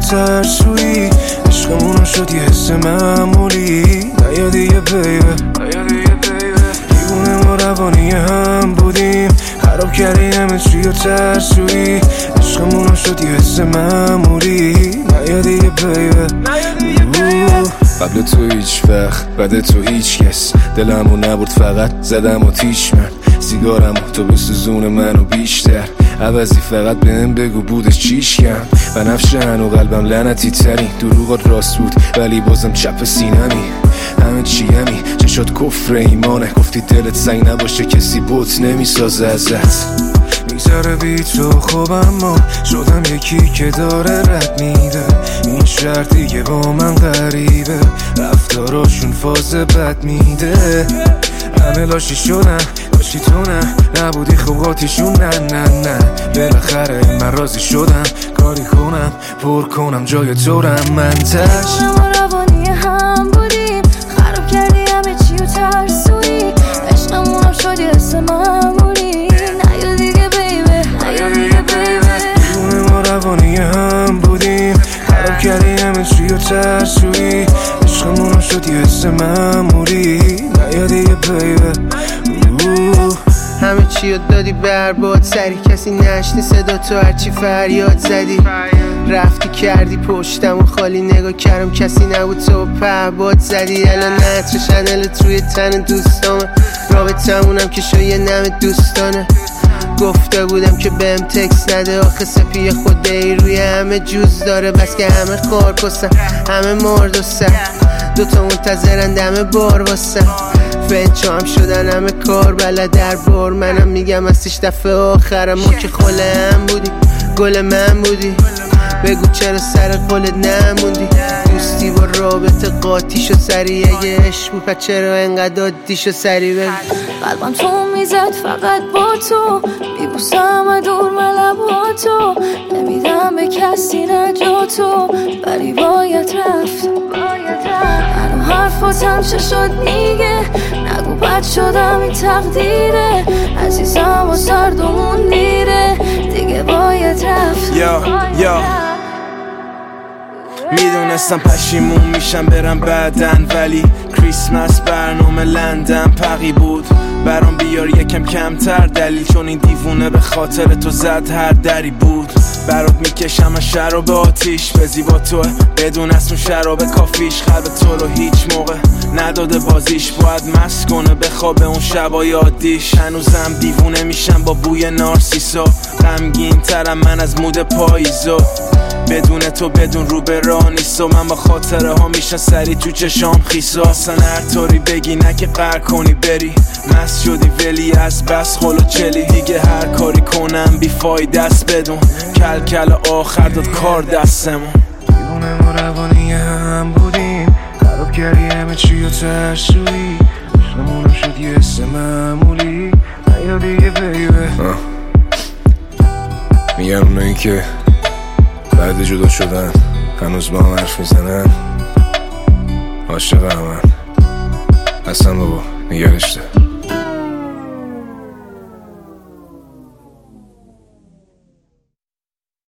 ترسویی، عشقمونو شد یه حس معمولی. نیا دیگه بیبه، دیوونه ما روانی هم بودیم، خراب کردی همه چی و ترسویی، عشقمونو شد یه حس معمولی. نیا دیگه بیبه، قبل تو هیچ وقت بعد تو هیچ کس، دلمو نبرد فقط زدم و تیش من، سیگارمو تو بسوزون منو بیشتر، عوضی فقط بهم بگو بودش چیش کم. بنفشه هنو قلبم لعنتی ترین، دروغات راست بود ولی بازم چپ سینمی، همه چیمی چشات کفر ایمانه، گفتی دلت سنگ نباشه کسی بوت نمیسازه ازت. میذاره بی تو خوب اما شدم یکی که داره رد میده، این شهر دیگه با من غریبه، رفتاراشون فاز بد میده، همه لاشی شدن لاشی تو نبودی خوباتیشون نه بالاخره من راضی شدم، کاری کنم پر کنم جای تو رم منتش. ما روانی هم بودیم، خراب کردی همه چی و ترسویی، عشقمونم شد یه حس معمولی. نیا دیگه بیبه، دیوونه ما روانی هم بودیم، خراب کردی همه چی و ترسویی، عشقمونم شد یه حس معمولی. نیا دیگه بیبه، همه چی رو دادی برباد، سری کسی نشنی صدا تو هرچی فریاد زدی، رفتی کردی پشتم و خالی نگاه کردم کسی نبود تو پهباد زدی. الان نتر شنلت روی تن دوستامه، رابطمونم که شو یه نم دوستانه، گفته بودم که بهم تکس نده، آخه سپی خوده ای روی همه جوز داره، بس که همه خار کستن همه مرد و سر، دوتا منتظرن دم بار واسن، فنچو هم شدن همه کار بلد در بار، منم میگم ازش دفعه آخرم، ما که خله هم بودی گل من بودی، بگو چرا سر قولت نموندی، دوستی با رابطه قاطی شو سری، اگه عشق بود پس چرا انقدر دادی شو سری بگو. قلبم تو میزد فقط با تو، میبوسم دور ملباتو، نمیدم به کسی نجاتو، ولی باید رفت. هنو حرفاتم چه شد میگه، نگو بد شدم این تقدیره، عزیزم و سردمون دیره، دیگه باید رفت. میدونستم پشیمون میشم برم بعدن، ولی کریسمس برنامه لندن پقی بود، برام بیار یکم کمتر دلیل، چون این دیوونه به خاطر تو زد هر دری بود. برات میکشم از شراب آتیش، به زیبا توه بدون اسم شراب کافیش، قلب تو رو هیچ موقع نداده بازیش، باید مست کنه بخوابه اون شبای عادیش. هنوزم دیوونه میشم با بوی نارسیسا، غمگین ترم من از مود پاییزا، بدون تو بدون رو به راه نیست، و من با خاطره ها میشن سری تو چشام خیسا، اصلا هر طوری بگی نه که قهر کنی بری، مست شدی ولی از بس خلو چلی، دیگه هر کاری کنم بی فایده است بدون، کل آخر داد کار دستمون. دیوونه ما روانی هم بودیم، خراب کردی همه چی و ترسویی، عشقمونم شد یه حس معمولی. نیا دیگه بیبه، میگن اونایی که بعد جدا شدن هنوز با هم حرف میزنن عاشق همن، اصلا بابا نگرشته.